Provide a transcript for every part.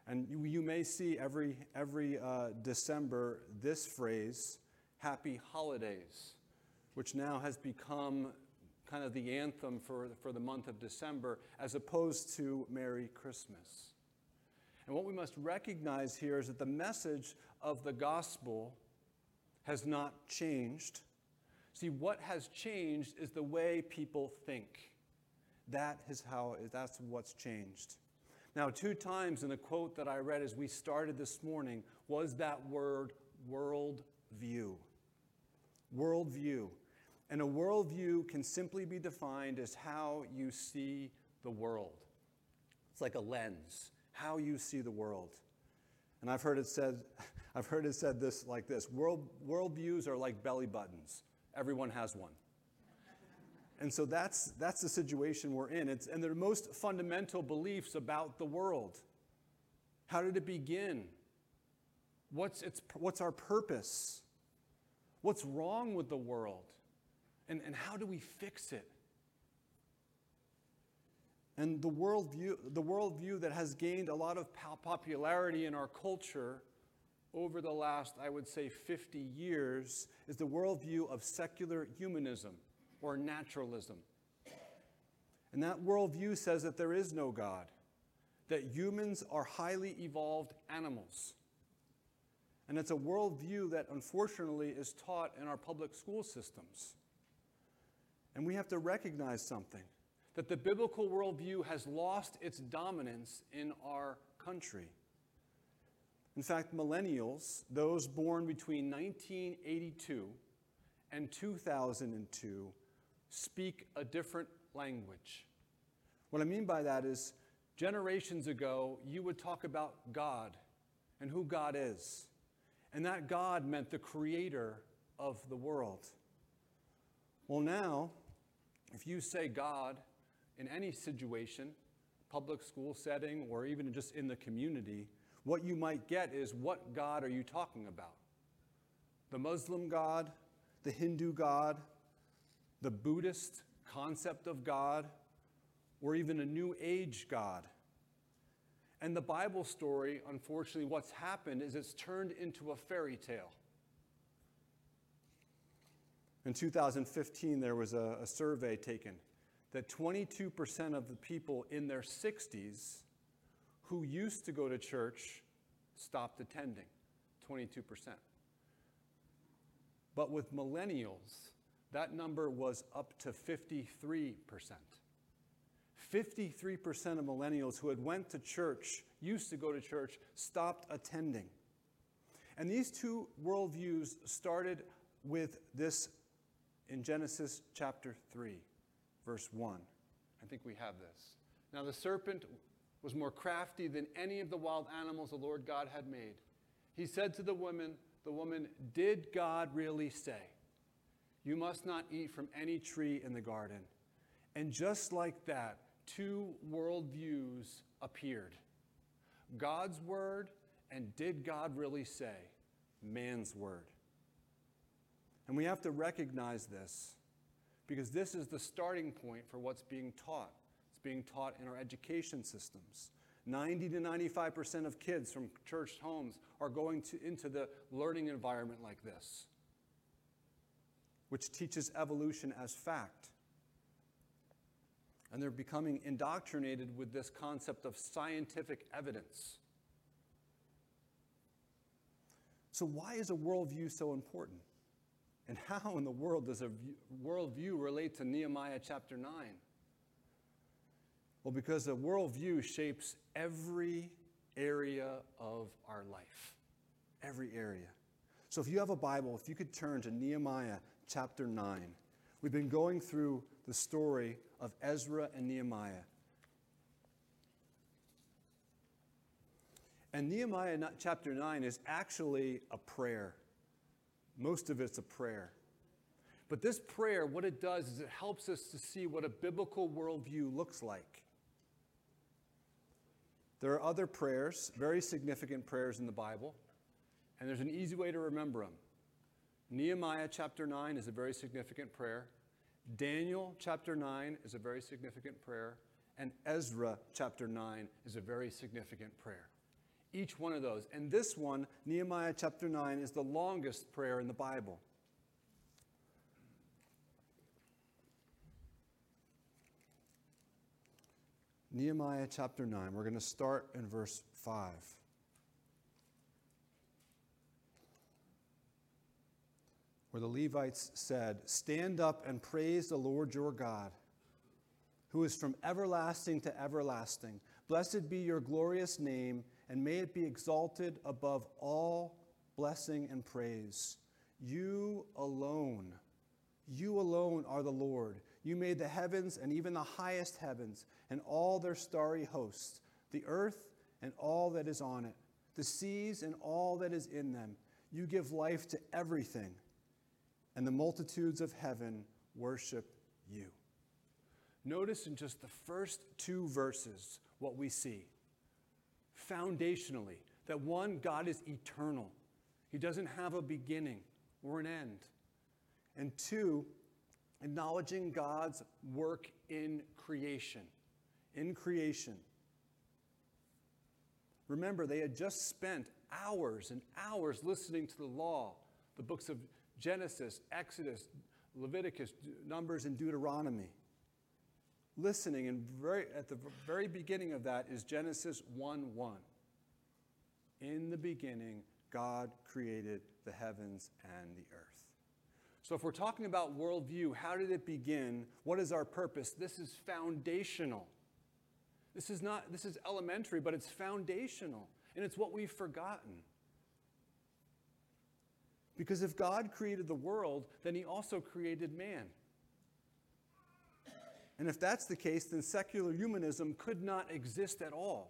And you may see every December this phrase, Happy Holidays, which now has become kind of the anthem for the month of December, as opposed to Merry Christmas. And what we must recognize here is that the message of the gospel has not changed. See, what has changed is the way people think. That's what's changed. Now, 2 times in the quote that I read as we started this morning was that word worldview. Worldview. And a worldview can simply be defined as how you see the world. It's like a lens, how you see the world. And I've heard it said this like this: worldviews are like belly buttons. Everyone has one. And so that's the situation we're in. And they're the most fundamental beliefs about the world. How did it begin? What's our purpose? What's wrong with the world? And how do we fix it? And the worldview that has gained a lot of popularity in our culture over the last, I would say, 50 years is the worldview of secular humanism or naturalism. And that worldview says that there is no God, that humans are highly evolved animals. And it's a worldview that unfortunately is taught in our public school systems. And we have to recognize something, that the biblical worldview has lost its dominance in our country. In fact, millennials, those born between 1982 and 2002, speak a different language. What I mean by that is, generations ago, you would talk about God and who God is. And that God meant the creator of the world. Well, now, if you say God in any situation, public school setting, or even just in the community, what you might get is, what God are you talking about? The Muslim God, the Hindu God, the Buddhist concept of God, or even a New Age God. And the Bible story, unfortunately, what's happened is it's turned into a fairy tale. In 2015, there was a survey taken that 22% of the people in their 60s who used to go to church stopped attending, 22%. But with millennials, that number was up to 53%. 53% of millennials who had went to church, used to go to church, stopped attending. And these two worldviews started with this in Genesis chapter 3, verse 1. I think we have this. Now the serpent was more crafty than any of the wild animals the Lord God had made. He said to the woman, "Did God really say, 'You must not eat from any tree in the garden'?" And just like that, 2 worldviews appeared. God's word, and did God really say? Man's word. And we have to recognize this, because this is the starting point for what's being taught. It's being taught in our education systems. 90 to 95% of kids from church homes are going into the learning environment like this, which teaches evolution as fact. And they're becoming indoctrinated with this concept of scientific evidence. So why is a worldview so important? And how in the world does a worldview relate to Nehemiah chapter 9? Well, because a worldview shapes every area of our life. Every area. So if you have a Bible, if you could turn to Nehemiah chapter 9. We've been going through the story of Ezra and Nehemiah. And Nehemiah chapter 9 is actually a prayer. Most of it's a prayer. But this prayer, what it does is it helps us to see what a biblical worldview looks like. There are other prayers, very significant prayers in the Bible, and there's an easy way to remember them. Nehemiah chapter 9 is a very significant prayer. Daniel chapter 9 is a very significant prayer. And Ezra chapter 9 is a very significant prayer. Each one of those. And this one, Nehemiah chapter 9, is the longest prayer in the Bible. Nehemiah chapter 9. We're going to start in verse 5. Where the Levites said, "Stand up and praise the Lord your God, who is from everlasting to everlasting. Blessed be your glorious name, and may it be exalted above all blessing and praise. You alone are the Lord. You made the heavens and even the highest heavens and all their starry hosts, the earth and all that is on it, the seas and all that is in them. You give life to everything, and the multitudes of heaven worship you." Notice in just the first 2 verses what we see. Foundationally, that one, God is eternal. He doesn't have a beginning or an end. And 2, acknowledging God's work in creation. In creation. Remember, they had just spent hours and hours listening to the law, the books of Genesis, Exodus, Leviticus, Numbers, and Deuteronomy. Listening, and at the very beginning of that is Genesis 1:1. In the beginning, God created the heavens and the earth. So if we're talking about worldview, how did it begin? What is our purpose? This is foundational. This is elementary, but it's foundational. And it's what we've forgotten. Because if God created the world, then he also created man. And if that's the case, then secular humanism could not exist at all.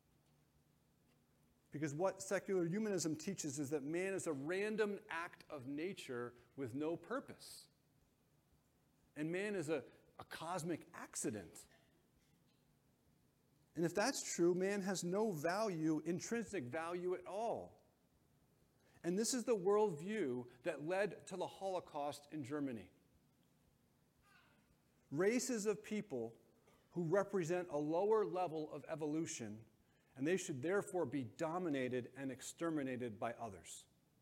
Because what secular humanism teaches is that man is a random act of nature with no purpose. And man is a cosmic accident. And if that's true, man has no value, intrinsic value at all. And this is the worldview that led to the Holocaust in Germany. Races of people who represent a lower level of evolution, and they should therefore be dominated and exterminated by others.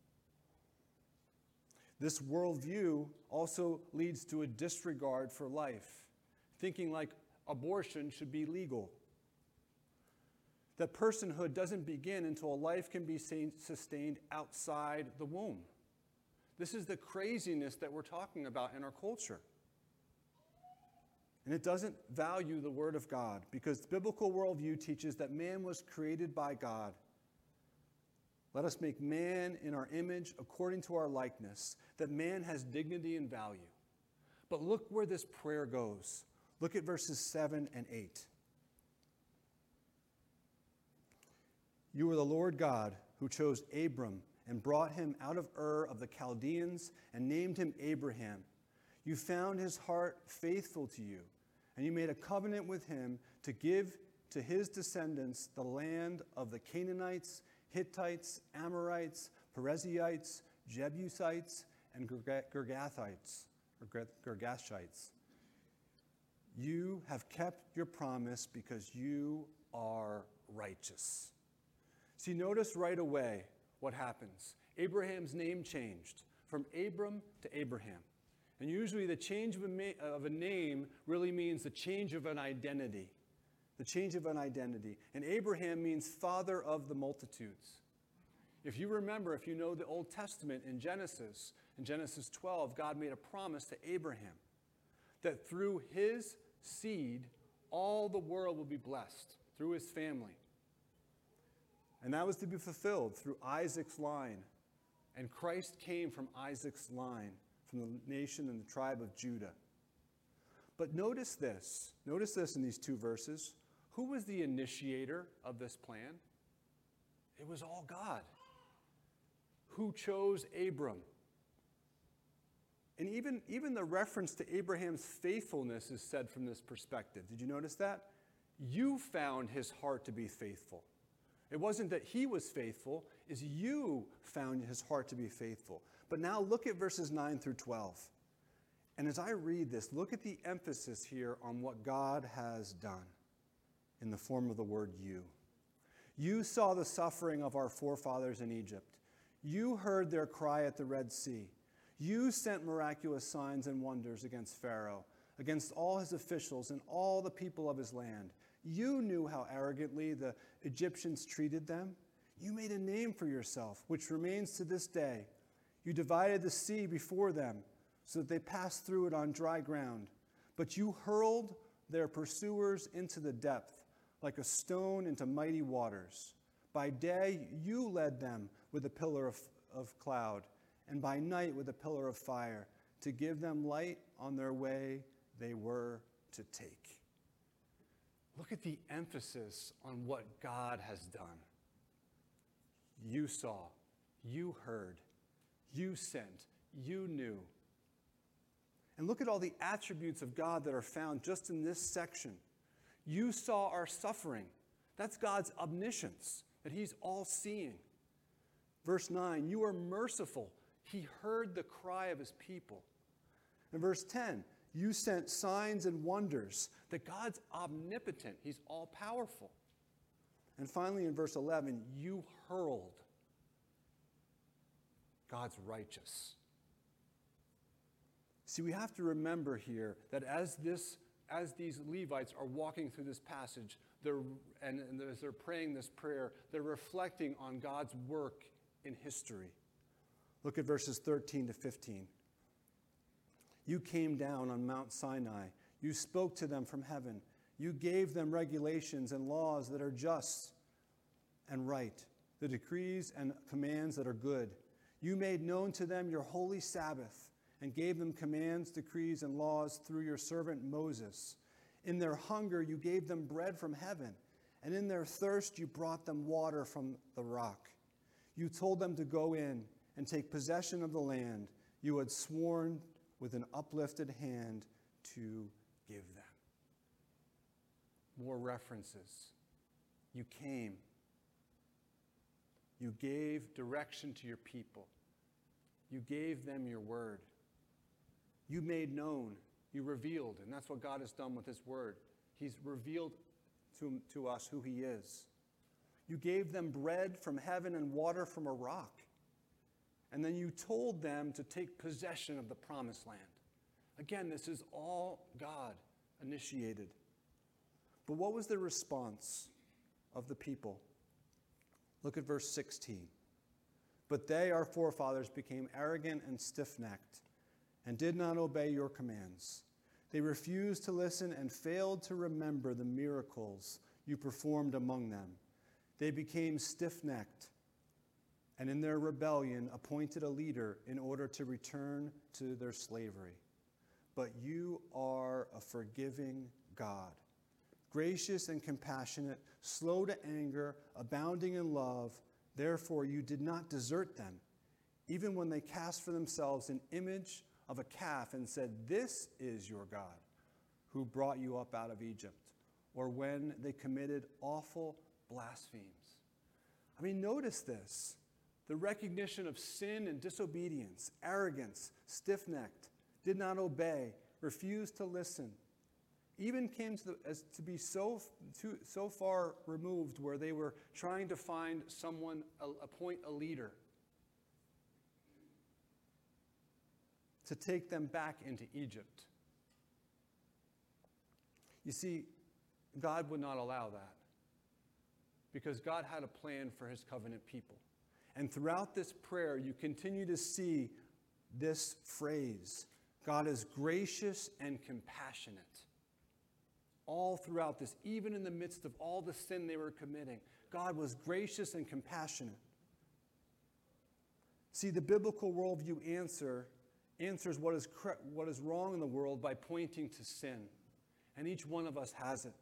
This worldview also leads to a disregard for life, thinking like abortion should be legal. That personhood doesn't begin until a life can be sustained outside the womb. This is the craziness that we're talking about in our culture. And it doesn't value the Word of God, because the biblical worldview teaches that man was created by God. Let us make man in our image according to our likeness, that man has dignity and value. But look where this prayer goes. Look at verses 7 and 8. "You are the Lord God who chose Abram and brought him out of Ur of the Chaldeans and named him Abraham. You found his heart faithful to you, and you made a covenant with him to give to his descendants the land of the Canaanites, Hittites, Amorites, Perizzites, Jebusites, and Girgashites. You have kept your promise because you are righteous." See, notice right away what happens. Abraham's name changed from Abram to Abraham. And usually the change of a name really means the change of an identity. The change of an identity. And Abraham means father of the multitudes. If you remember, if you know the Old Testament in Genesis 12, God made a promise to Abraham that through his seed, all the world will be blessed, through his family. And that was to be fulfilled through Isaac's line. And Christ came from Isaac's line, from the nation and the tribe of Judah. But notice this in these 2 verses. Who was the initiator of this plan? It was all God. Who chose Abram? And even the reference to Abraham's faithfulness is said from this perspective. Did you notice that? You found his heart to be faithful. It wasn't that he was faithful, it's you found his heart to be faithful. But now look at verses 9 through 12. And as I read this, look at the emphasis here on what God has done in the form of the word you. You saw the suffering of our forefathers in Egypt. You heard their cry at the Red Sea. You sent miraculous signs and wonders against Pharaoh, against all his officials and all the people of his land. You knew how arrogantly the Egyptians treated them. You made a name for yourself, which remains to this day. You divided the sea before them, so that they passed through it on dry ground. But you hurled their pursuers into the depth, like a stone into mighty waters. By day you led them with a pillar of cloud, and by night with a pillar of fire, to give them light on their way they were to take. Look at the emphasis on what God has done. You saw, you heard, you sent, you knew. And look at all the attributes of God that are found just in this section. You saw our suffering. That's God's omniscience, that he's all-seeing. Verse 9, you are merciful. He heard the cry of his people. In verse 10, you sent signs and wonders, that God's omnipotent. He's all-powerful. And finally, in verse 11, you hurled. God's righteous. See, we have to remember here that as these Levites are walking through this passage, and as they're praying this prayer, they're reflecting on God's work in history. Look at verses 13 to 15. You came down on Mount Sinai. You spoke to them from heaven. You gave them regulations and laws that are just and right, the decrees and commands that are good. You made known to them your holy Sabbath and gave them commands, decrees, and laws through your servant Moses. In their hunger you gave them bread from heaven, and in their thirst you brought them water from the rock. You told them to go in and take possession of the land you had sworn with an uplifted hand to give them. More references. You came. You gave direction to your people. You gave them your word. You made known. You revealed. And that's what God has done with his word. He's revealed to us who he is. You gave them bread from heaven and water from a rock. And then you told them to take possession of the promised land. Again, this is all God initiated. But what was the response of the people? Look at verse 16. But they, our forefathers, became arrogant and stiff-necked and did not obey your commands. They refused to listen and failed to remember the miracles you performed among them. They became stiff-necked and in their rebellion appointed a leader in order to return to their slavery. But you are a forgiving God, gracious and compassionate, slow to anger, abounding in love. Therefore you did not desert them, even when they cast for themselves an image of a calf and said, "This is your God, who brought you up out of Egypt," or when they committed awful blasphemies. I mean, notice this. The recognition of sin and disobedience, arrogance, stiff-necked, did not obey, refused to listen, even came to be so far removed where they were trying to find someone, appoint a leader to take them back into Egypt. You see, God would not allow that because God had a plan for his covenant people. And throughout this prayer, you continue to see this phrase, God is gracious and compassionate. All throughout this, even in the midst of all the sin they were committing, God was gracious and compassionate. See, the biblical worldview answers what is wrong in the world by pointing to sin. And each one of us has it.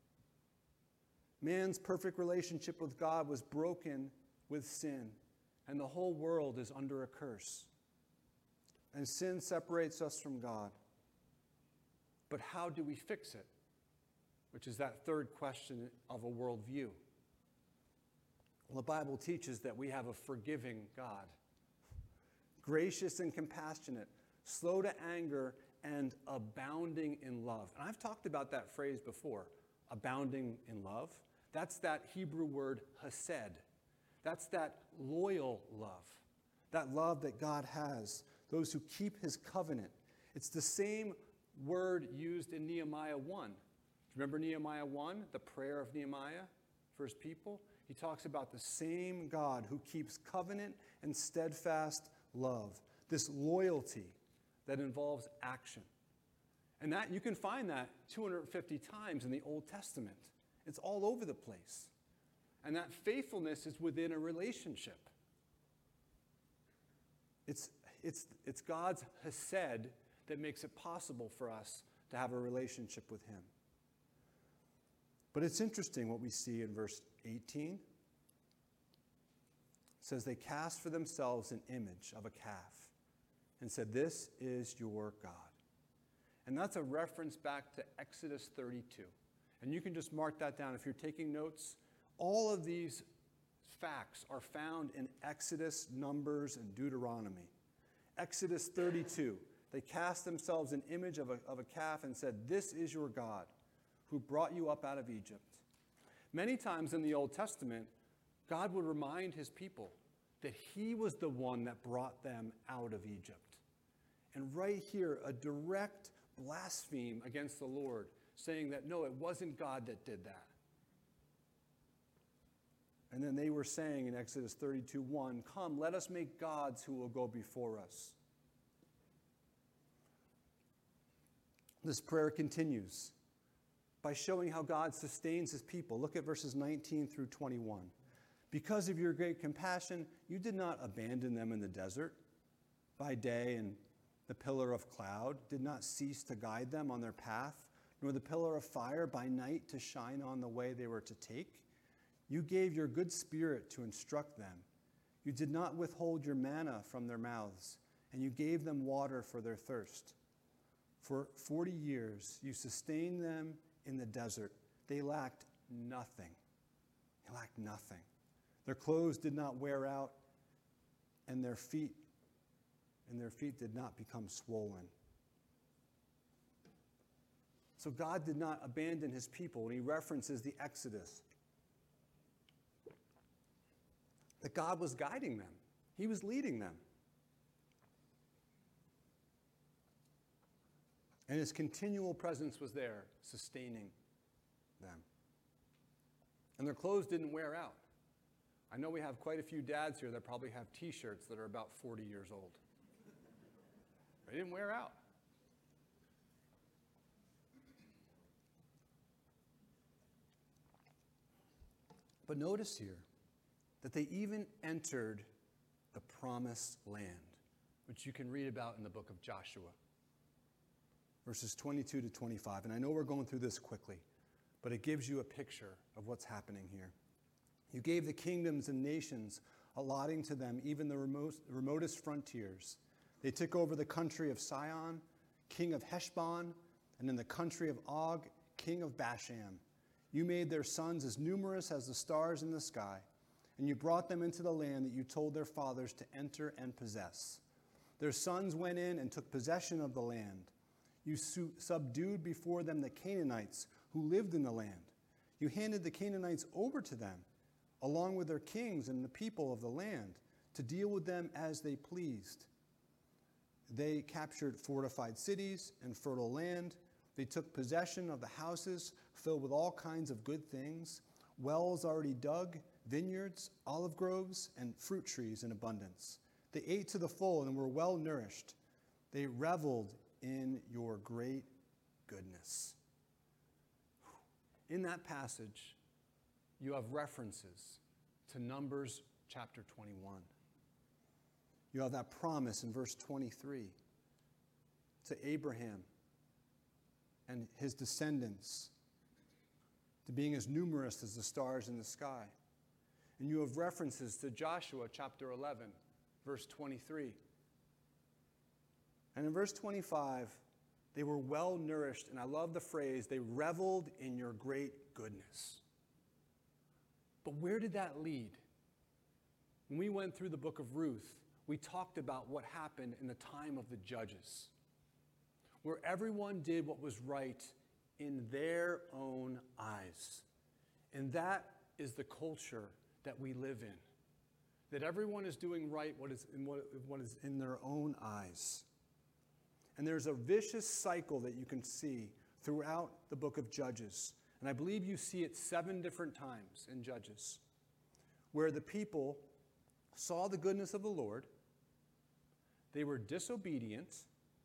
Man's perfect relationship with God was broken with sin, and the whole world is under a curse. And sin separates us from God. But how do we fix it? Which is that third question of a worldview. Well, the Bible teaches that we have a forgiving God, gracious and compassionate, slow to anger, and abounding in love. And I've talked about that phrase before, abounding in love. That's that Hebrew word hesed. That's that loyal love. That love that God has. Those who keep his covenant. It's the same word used in Nehemiah 1. Remember Nehemiah 1, the prayer of Nehemiah for his people? He talks about the same God who keeps covenant and steadfast love. This loyalty that involves action. And that you can find that 250 times in the Old Testament. It's all over the place. And that faithfulness is within a relationship. It's God's hesed that makes it possible for us to have a relationship with him. But it's interesting what we see in verse 18. It says, they cast for themselves an image of a calf and said, this is your God. And that's a reference back to Exodus 32. And you can just mark that down if you're taking notes. All of these facts are found in Exodus, Numbers, and Deuteronomy. Exodus 32, they cast themselves an image of a calf and said, this is your God who brought you up out of Egypt. Many times in the Old Testament, God would remind his people that he was the one that brought them out of Egypt. And right here, a direct blaspheme against the Lord, saying that, no, it wasn't God that did that. And then they were saying in Exodus 32:1, come, let us make gods who will go before us. This prayer continues by showing how God sustains his people. Look at verses 19 through 21. Because of your great compassion, you did not abandon them in the desert by day, and the pillar of cloud did not cease to guide them on their path, nor the pillar of fire by night to shine on the way they were to take. You gave your good spirit to instruct them. You did not withhold your manna from their mouths, and you gave them water for their thirst. For 40 years you sustained them in the desert. They lacked nothing. They lacked nothing. Their clothes did not wear out, and their feet did not become swollen. So God did not abandon his people when he references the Exodus. That God was guiding them. He was leading them. And his continual presence was there, sustaining them. And their clothes didn't wear out. I know we have quite a few dads here that probably have T-shirts that are about 40 years old. They didn't wear out. But notice here that they even entered the promised land, which you can read about in the book of Joshua, verses 22 to 25. And I know we're going through this quickly, but it gives you a picture of what's happening here. You gave the kingdoms and nations, allotting to them even the remotest frontiers. They took over the country of Sihon, king of Heshbon, and in the country of Og, king of Bashan. You made their sons as numerous as the stars in the sky, and you brought them into the land that you told their fathers to enter and possess. Their sons went in and took possession of the land. You subdued before them the Canaanites who lived in the land. You handed the Canaanites over to them, along with their kings and the people of the land, to deal with them as they pleased. They captured fortified cities and fertile land. They took possession of the houses filled with all kinds of good things, wells already dug, vineyards, olive groves, and fruit trees in abundance. They ate to the full and were well nourished. They reveled in your great goodness. In that passage, you have references to Numbers chapter 21. You have that promise in verse 23 to Abraham and his descendants to being as numerous as the stars in the sky. And you have references to Joshua chapter 11, verse 23. And in verse 25, they were well nourished, and I love the phrase, they reveled in your great goodness. But where did that lead? When we went through the book of Ruth, we talked about what happened in the time of the judges, where everyone did what was right in their own eyes. And that is the culture that we live in. That everyone is doing right what is in their own eyes. And there's a vicious cycle that you can see throughout the book of Judges. And I believe you see it 7 different times in Judges, where the people saw the goodness of the Lord. They were disobedient.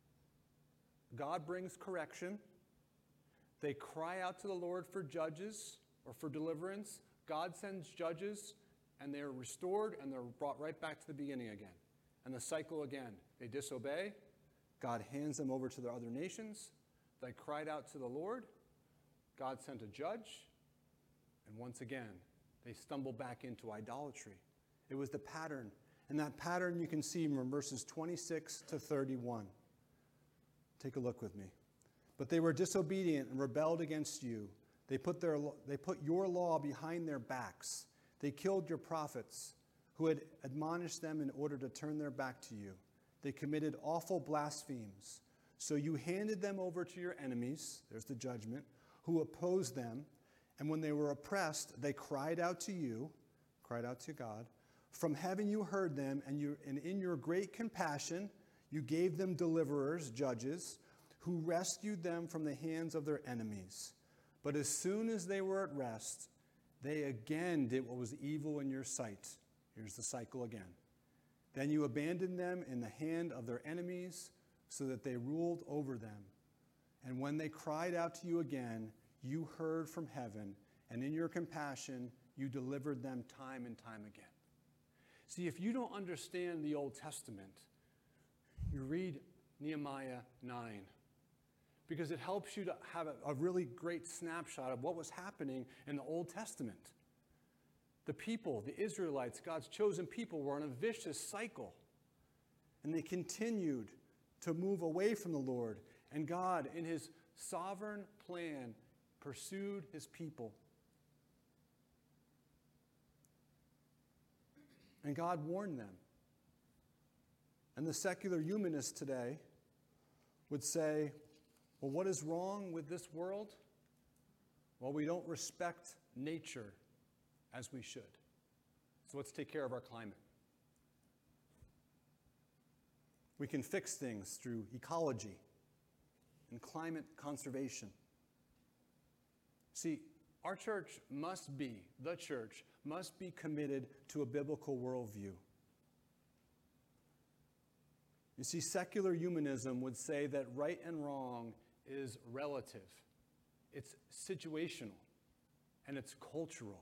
God brings correction. They cry out to the Lord for judges or for deliverance. God sends judges, and they're restored, and they're brought right back to the beginning again. And the cycle again. They disobey. God hands them over to the other nations. They cried out to the Lord. God sent a judge. And once again, they stumble back into idolatry. It was the pattern. And that pattern you can see from verses 26 to 31. Take a look with me. But they were disobedient and rebelled against you. They put your law behind their backs. They killed your prophets who had admonished them in order to turn their back to you. They committed awful blasphemies. So you handed them over to your enemies, there's the judgment, who opposed them. And when they were oppressed, they cried out to you, cried out to God. From heaven you heard them, and in your great compassion you gave them deliverers, judges, who rescued them from the hands of their enemies. But as soon as they were at rest, they again did what was evil in your sight. Here's the cycle again. Then you abandoned them in the hand of their enemies so that they ruled over them. And when they cried out to you again, you heard from heaven, and in your compassion you delivered them time and time again. See, if you don't understand the Old Testament, you read Nehemiah 9, because it helps you to have a really great snapshot of what was happening in the Old Testament. The people, the Israelites, God's chosen people, were on a vicious cycle. And they continued to move away from the Lord. And God, in his sovereign plan, pursued his people. And God warned them. And the secular humanists today would say, well, what is wrong with this world? Well, we don't respect nature as we should. So let's take care of our climate. We can fix things through ecology and climate conservation. See, our church must be committed to a biblical worldview. You see, secular humanism would say that right and wrong is relative. It's situational, and it's cultural.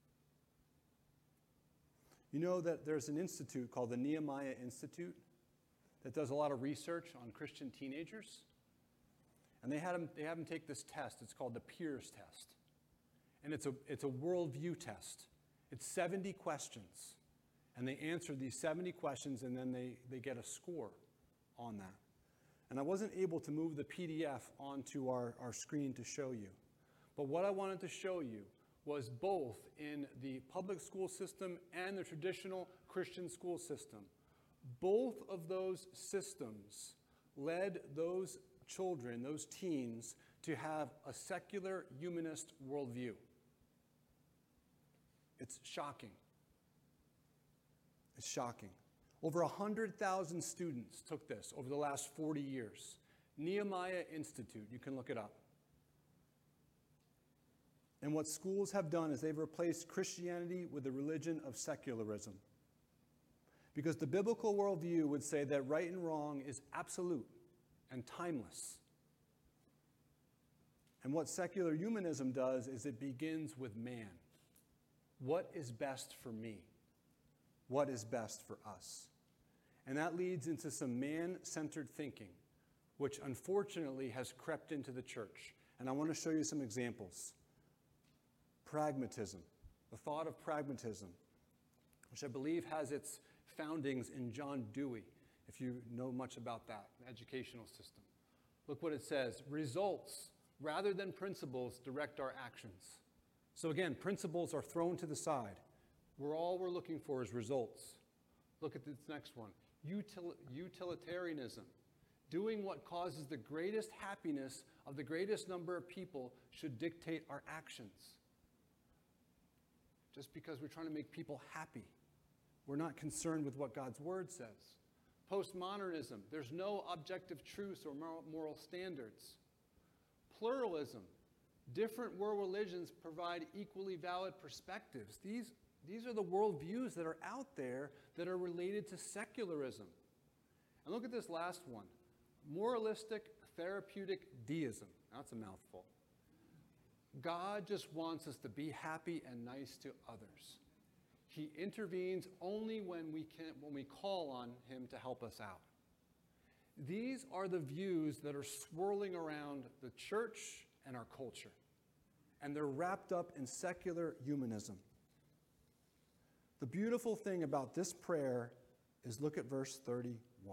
You know that there's an institute called the Nehemiah Institute that does a lot of research on Christian teenagers. And they have them take this test. It's called the Peers Test. And it's a worldview test. It's 70 questions. And they answer these 70 questions, and then they get a score on that. And I wasn't able to move the PDF onto our screen to show you. But what I wanted to show you was both in the public school system and the traditional Christian school system. Both of those systems led those children, those teens, to have a secular humanist worldview. It's shocking. It's shocking. Over 100,000 students took this over the last 40 years. Nehemiah Institute, you can look it up. And what schools have done is they've replaced Christianity with the religion of secularism. Because the biblical worldview would say that right and wrong is absolute and timeless. And what secular humanism does is it begins with man. What is best for me? What is best for us? And that leads into some man-centered thinking, which unfortunately has crept into the church. And I want to show you some examples. Pragmatism, the thought of pragmatism, which I believe has its foundings in John Dewey, if you know much about that, the educational system. Look what it says. Results, rather than principles, direct our actions. So again, principles are thrown to the side. All we're looking for is results. Look at this next one. Utilitarianism. Doing what causes the greatest happiness of the greatest number of people should dictate our actions. just because we're trying to make people happy. We're not concerned with what God's word says. Postmodernism, there's no objective truths or moral standards. Pluralism, different world religions provide equally valid perspectives. These are the worldviews that are out there that are related to secularism. And look at this last one. Moralistic therapeutic deism. That's a mouthful. God just wants us to be happy and nice to others. He intervenes only when we call on him to help us out. These are the views that are swirling around the church and our culture. And they're wrapped up in secular humanism. The beautiful thing about this prayer is look at verse 31.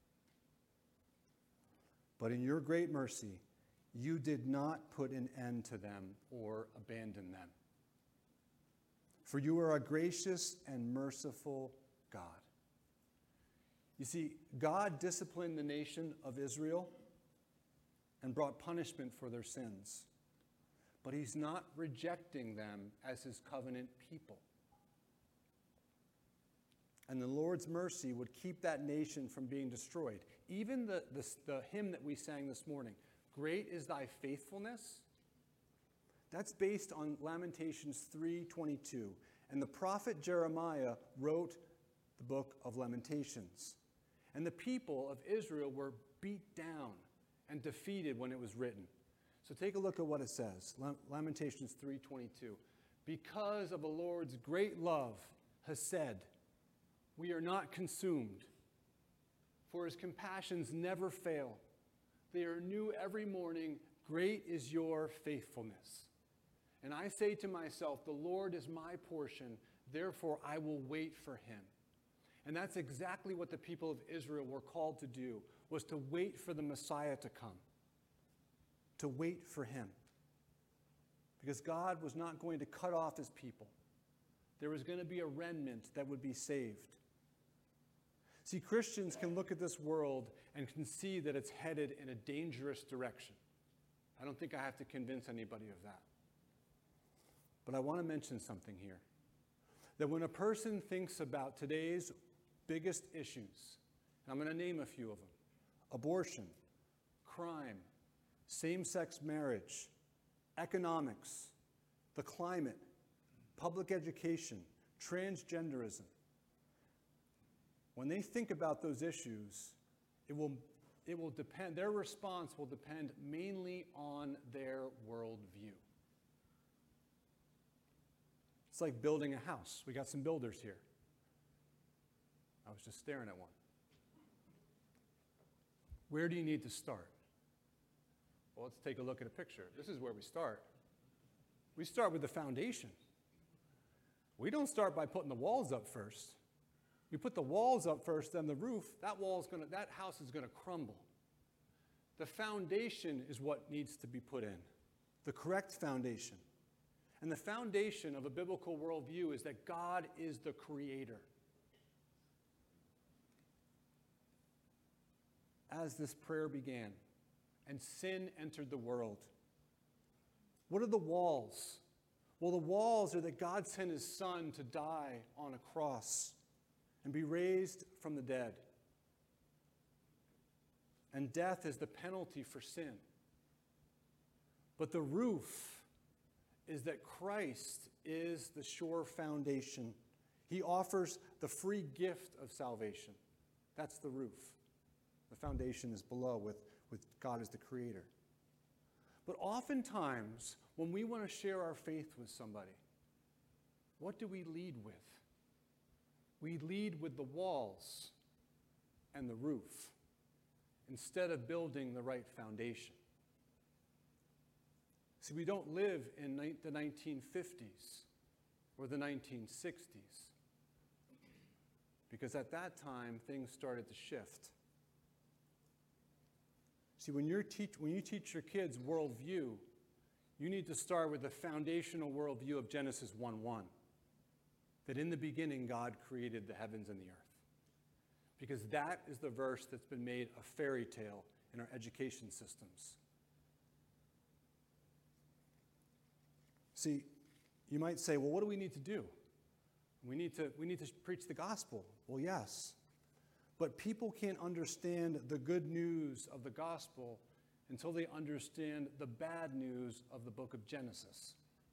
But in your great mercy, you did not put an end to them or abandon them. For you are a gracious and merciful God. You see, God disciplined the nation of Israel and brought punishment for their sins. But he's not rejecting them as his covenant people. And the Lord's mercy would keep that nation from being destroyed. Even the hymn that we sang this morning, Great is Thy Faithfulness, that's based on Lamentations 3:22. And the prophet Jeremiah wrote the book of Lamentations. And the people of Israel were beat down and defeated when it was written. So take a look at what it says. Lamentations 3:22. Because of the Lord's great love, Hesed, we are not consumed, for his compassions never fail. They are new every morning. Great is your faithfulness. And I say to myself, the Lord is my portion, therefore I will wait for him. And that's exactly what the people of Israel were called to do, was to wait for the Messiah to come. To wait for him. Because God was not going to cut off his people. There was going to be a remnant that would be saved. See, Christians can look at this world and can see that it's headed in a dangerous direction. I don't think I have to convince anybody of that. But I want to mention something here. That when a person thinks about today's biggest issues, and I'm going to name a few of them: abortion, crime, same-sex marriage, economics, the climate, public education, transgenderism. When they think about those issues, it will depend, their response will depend mainly on their worldview. It's like building a house. We got some builders here. I was just staring at one. Where do you need to start? Well, let's take a look at a picture. This is where we start. We start with the foundation. We don't start by putting the walls up first. We put the walls up first, then the roof. That house is going to crumble. The foundation is what needs to be put in, the correct foundation. And the foundation of a biblical worldview is that God is the creator. As this prayer began and sin entered the world, what are the walls? Well, the walls are that God sent his son to die on a cross and be raised from the dead. And death is the penalty for sin. But the roof is that Christ is the sure foundation. He offers the free gift of salvation. That's the roof. The foundation is below with God as the creator. But oftentimes, when we want to share our faith with somebody, what do we lead with? We lead with the walls and the roof instead of building the right foundation. See, we don't live in the 1950s or the 1960s, because at that time, things started to shift. See, when you teach your kids worldview, you need to start with the foundational worldview of Genesis 1:1, that in the beginning God created the heavens and the earth. Because that is the verse that's been made a fairy tale in our education systems. See, You might say, well, what do we need to do? We need to preach the gospel. Well, yes. But people can't understand the good news of the gospel until they understand the bad news of the book of Genesis.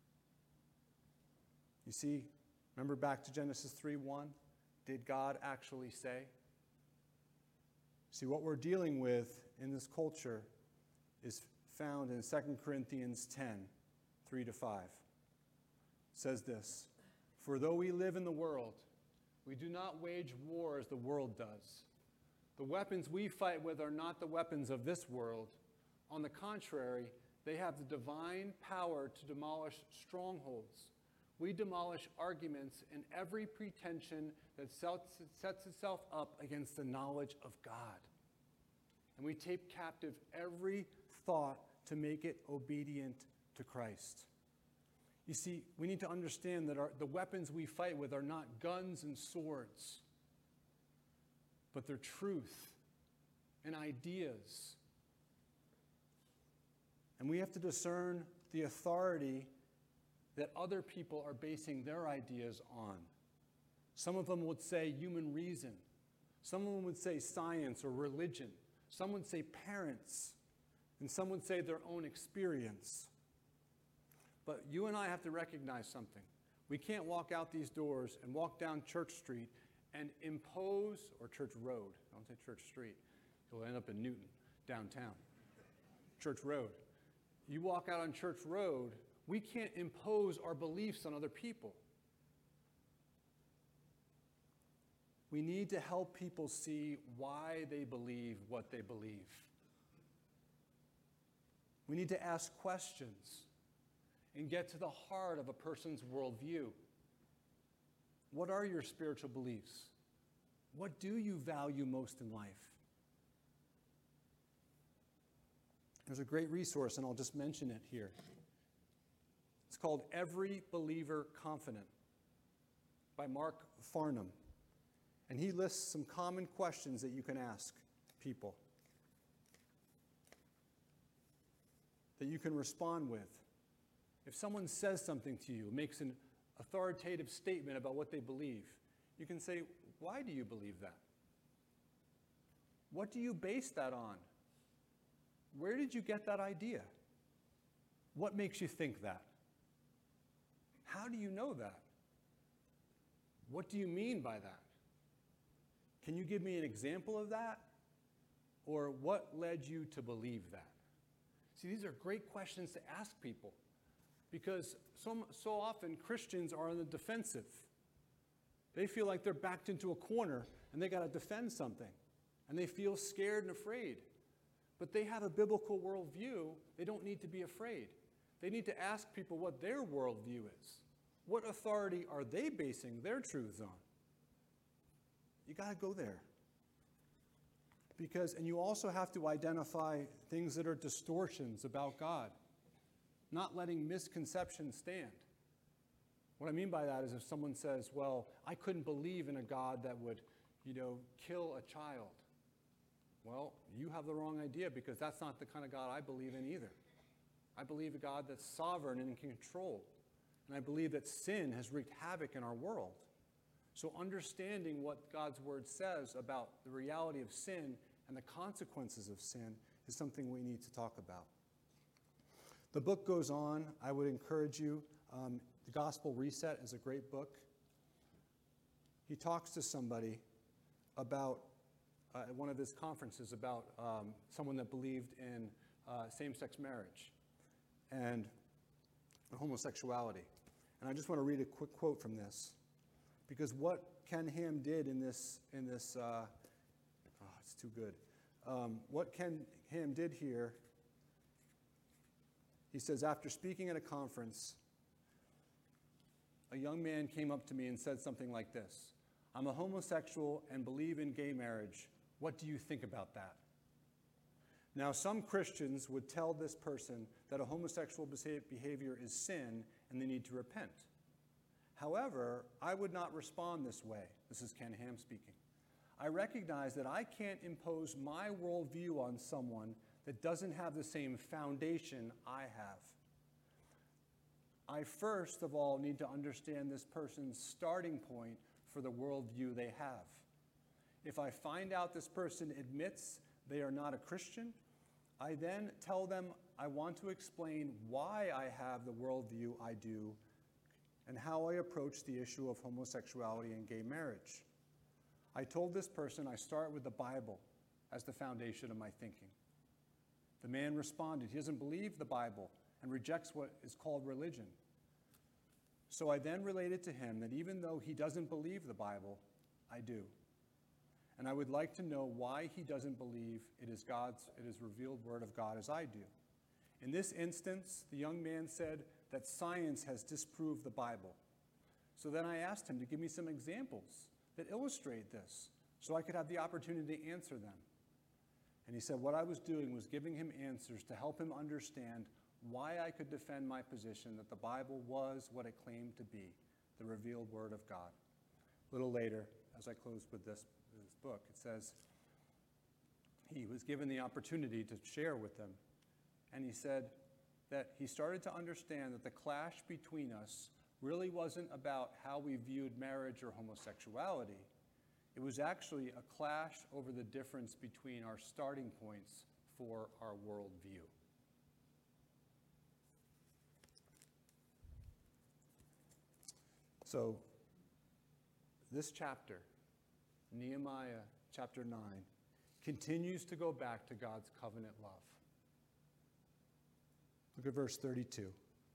You see, remember back to Genesis 3:1? Did God actually say? See, what we're dealing with in this culture is found in 2 Corinthians 10:3-5. It says this, "For though we live in the world, we do not wage war as the world does. The weapons we fight with are not the weapons of this world. On the contrary, they have the divine power to demolish strongholds. We demolish arguments and every pretension that sets itself up against the knowledge of God. And we take captive every thought to make it obedient to Christ." You see, we need to understand that the weapons we fight with are not guns and swords, but they're truth and ideas. And we have to discern the authority that other people are basing their ideas on. Some of them would say human reason. Some of them would say science or religion. Some would say parents. And some would say their own experience. But you and I have to recognize something. We can't walk out these doors and walk down Church Street and impose, or Church Road, don't say Church Street. You'll end up in Newton, downtown. Church Road. You walk out on Church Road, we can't impose our beliefs on other people. We need to help people see why they believe what they believe. We need to ask questions and get to the heart of a person's worldview. What are your spiritual beliefs? What do you value most in life? There's a great resource, and I'll just mention it here. It's called Every Believer Confident by Mark Farnham. And he lists some common questions that you can ask people, that you can respond with. If someone says something to you, makes an authoritative statement about what they believe, you can say, why do you believe that? What do you base that on? Where did you get that idea? What makes you think that? How do you know that? What do you mean by that? Can you give me an example of that? Or what led you to believe that? See, these are great questions to ask people. Because so often Christians are on the defensive. They feel like they're backed into a corner and they got to defend something. And they feel scared and afraid. But they have a biblical worldview. They don't need to be afraid. They need to ask people what their worldview is. What authority are they basing their truths on? You got to go there. And you also have to identify things that are distortions about God. Not letting misconceptions stand. What I mean by that is if someone says, well, I couldn't believe in a God that would, kill a child. Well, you have the wrong idea because that's not the kind of God I believe in either. I believe a God that's sovereign and in control. And I believe that sin has wreaked havoc in our world. So understanding what God's word says about the reality of sin and the consequences of sin is something we need to talk about. The book goes on. I would encourage you. The Gospel Reset is a great book. He talks to somebody about, at one of his conferences, about someone that believed in same-sex marriage and homosexuality. And I just want to read a quick quote from this. Because what Ken Ham did in this it's too good. What Ken Ham did here, he says, after speaking at a conference, a young man came up to me and said something like this: I'm a homosexual and believe in gay marriage. What do you think about that? Now, some Christians would tell this person that a homosexual behavior is sin and they need to repent. However, I would not respond this way. This is Ken Ham speaking. I recognize that I can't impose my worldview on someone that doesn't have the same foundation I have. I first of all need to understand this person's starting point for the worldview they have. If I find out this person admits they are not a Christian, I then tell them I want to explain why I have the worldview I do and how I approach the issue of homosexuality and gay marriage. I told this person I start with the Bible as the foundation of my thinking. The man responded he doesn't believe the Bible and rejects what is called religion. So I then related to him that even though he doesn't believe the Bible, I do. And I would like to know why he doesn't believe it is revealed word of God as I do. In this instance, the young man said that science has disproved the Bible. So then I asked him to give me some examples that illustrate this so I could have the opportunity to answer them. And he said what I was doing was giving him answers to help him understand why I could defend my position that the Bible was what it claimed to be, the revealed word of God. A little later, as I close with this book, it says he was given the opportunity to share with them. And he said that he started to understand that the clash between us really wasn't about how we viewed marriage or homosexuality. It was actually a clash over the difference between our starting points for our worldview. So, this chapter, Nehemiah chapter 9, continues to go back to God's covenant love. Look at verse 32.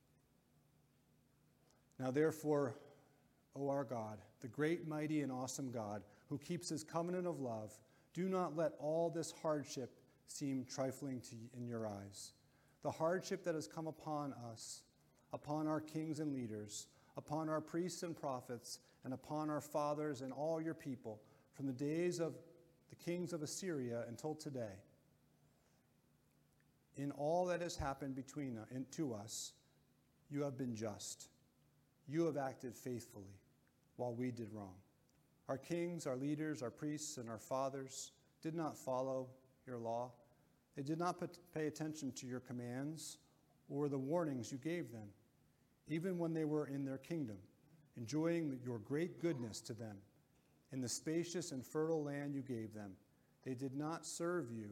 Now therefore, O our God, the great, mighty, and awesome God, who keeps his covenant of love, do not let all this hardship seem trifling in your eyes. The hardship that has come upon us, upon our kings and leaders, upon our priests and prophets, and upon our fathers and all your people, from the days of the kings of Assyria until today. In all that has happened to us, you have been just. You have acted faithfully, while we did wrong. Our kings, our leaders, our priests, and our fathers did not follow your law. They did not pay attention to your commands or the warnings you gave them, even when they were in their kingdom, enjoying your great goodness to them. In the spacious and fertile land you gave them, they did not serve you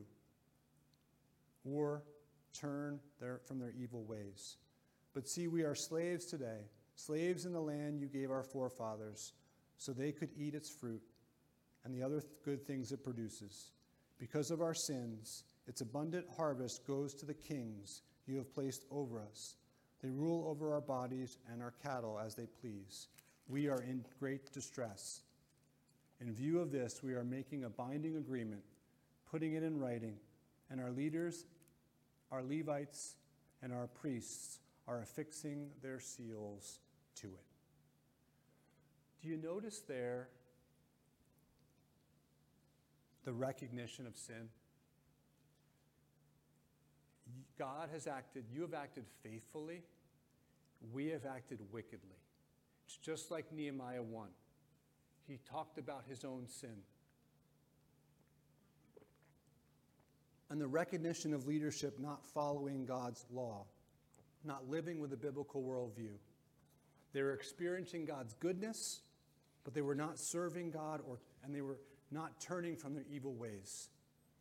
or turn from their evil ways. But see, we are slaves today, slaves in the land you gave our forefathers, so they could eat its fruit and the other good things it produces. Because of our sins, its abundant harvest goes to the kings you have placed over us. They rule over our bodies and our cattle as they please. We are in great distress. In view of this, we are making a binding agreement, putting it in writing, and our leaders, our Levites, and our priests are affixing their seals to it. Do you notice there the recognition of sin? God has acted, you have acted faithfully, we have acted wickedly. It's just like Nehemiah 1. He talked about his own sin. And the recognition of leadership not following God's law, not living with a biblical worldview. They were experiencing God's goodness, but they were not serving God, and they were not turning from their evil ways.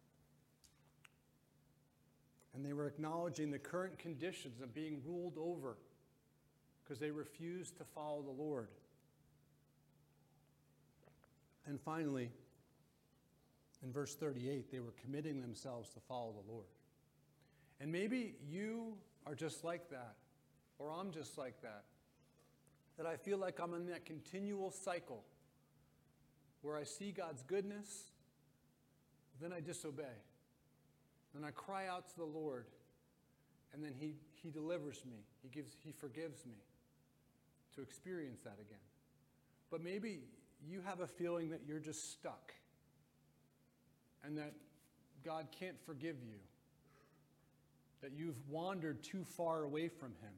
And they were acknowledging the current conditions of being ruled over because they refused to follow the Lord. And finally, in verse 38, they were committing themselves to follow the Lord. And maybe you are just like that, or I'm just like that I feel like I'm in that continual cycle where I see God's goodness, then I disobey. Then I cry out to the Lord, and then He delivers me. He forgives me to experience that again. But maybe you have a feeling that you're just stuck and that God can't forgive you, that you've wandered too far away from Him.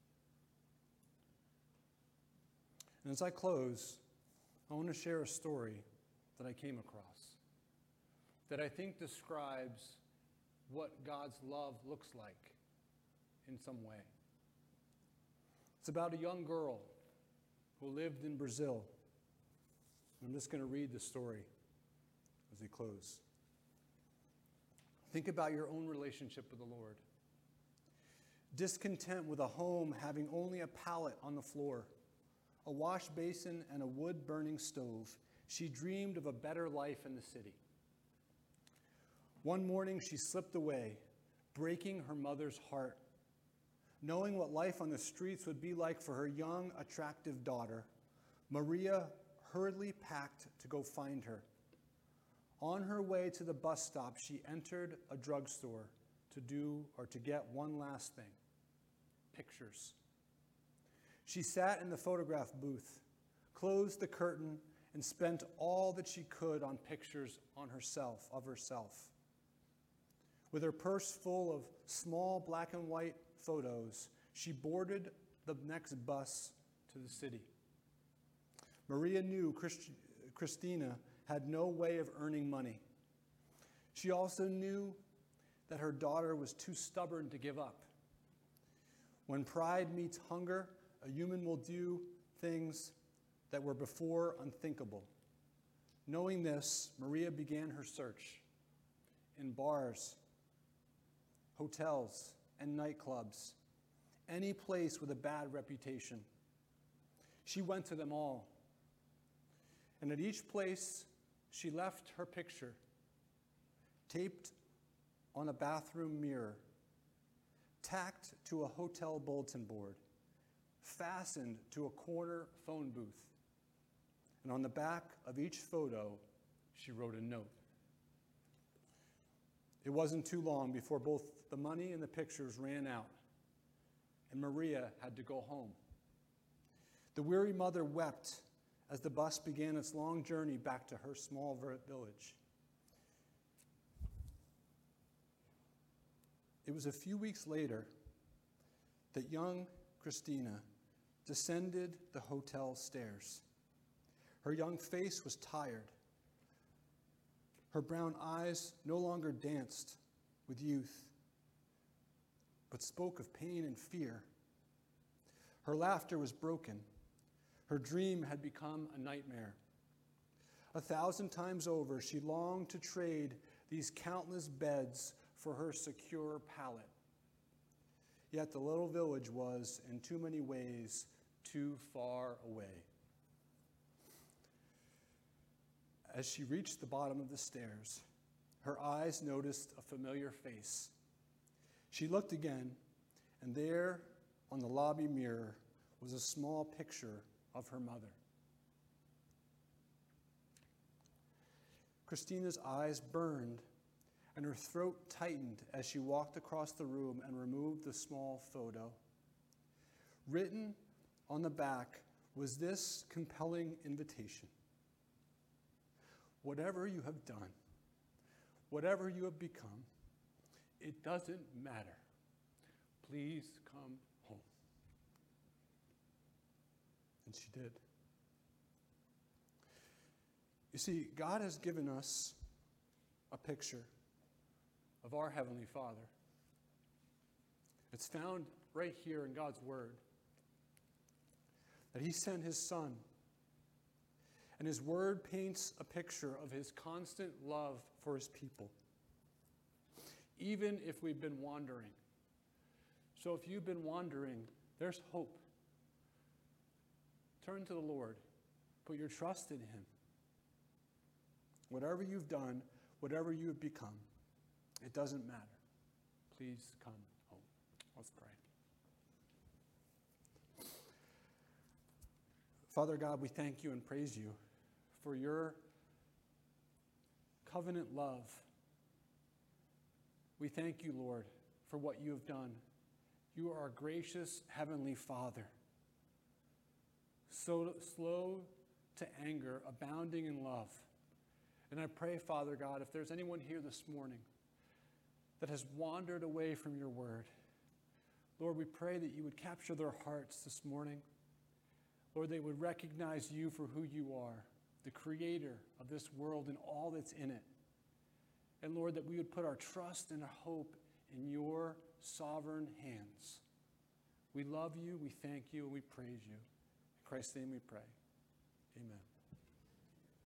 And as I close, I want to share a story that I came across that I think describes what God's love looks like in some way. It's about a young girl who lived in Brazil. I'm just going to read the story as we close. Think about your own relationship with the Lord. Discontent with a home having only a pallet on the floor, a wash basin, and a wood-burning stove, she dreamed of a better life in the city. One morning, she slipped away, breaking her mother's heart. Knowing what life on the streets would be like for her young, attractive daughter, Maria hurriedly packed to go find her. On her way to the bus stop, she entered a drugstore to get one last thing: pictures. She sat in the photograph booth, closed the curtain, and spent all that she could on pictures of herself. With her purse full of small black and white photos, she boarded the next bus to the city. Maria knew Christina had no way of earning money. She also knew that her daughter was too stubborn to give up. When pride meets hunger, a human will do things that were before unthinkable. Knowing this, Maria began her search in bars, hotels, and nightclubs, any place with a bad reputation. She went to them all. And at each place, she left her picture, taped on a bathroom mirror, tacked to a hotel bulletin board, fastened to a corner phone booth. And on the back of each photo, she wrote a note. It wasn't too long before both the money and the pictures ran out, and Maria had to go home. The weary mother wept as the bus began its long journey back to her small village. It was a few weeks later that young Christina descended the hotel stairs. Her young face was tired. Her brown eyes no longer danced with youth, but spoke of pain and fear. Her laughter was broken. Her dream had become a nightmare. 1,000 times over, she longed to trade these countless beds for her secure pallet. Yet the little village was, in too many ways, too far away. As she reached the bottom of the stairs, her eyes noticed a familiar face. She looked again, and there on the lobby mirror was a small picture of her mother. Christina's eyes burned, and her throat tightened as she walked across the room and removed the small photo. Written on the back was this compelling invitation: whatever you have done, whatever you have become, it doesn't matter. Please come home. And she did. You see, God has given us a picture of our Heavenly Father. It's found right here in God's Word. That He sent His Son. And His Word paints a picture of His constant love for His people, even if we've been wandering. So if you've been wandering, there's hope. Turn to the Lord. Put your trust in Him. Whatever you've done, whatever you have become, it doesn't matter. Please come home. Let's pray. Father God, we thank you and praise you for your covenant love. We thank you, Lord, for what you have done. You are a gracious Heavenly Father, so slow to anger, abounding in love. And I pray, Father God, if there's anyone here this morning that has wandered away from your word, Lord, we pray that you would capture their hearts this morning. Lord, they would recognize you for who you are, the creator of this world and all that's in it. And Lord, that we would put our trust and our hope in your sovereign hands. We love you, we thank you, and we praise you. In Christ's name we pray. Amen.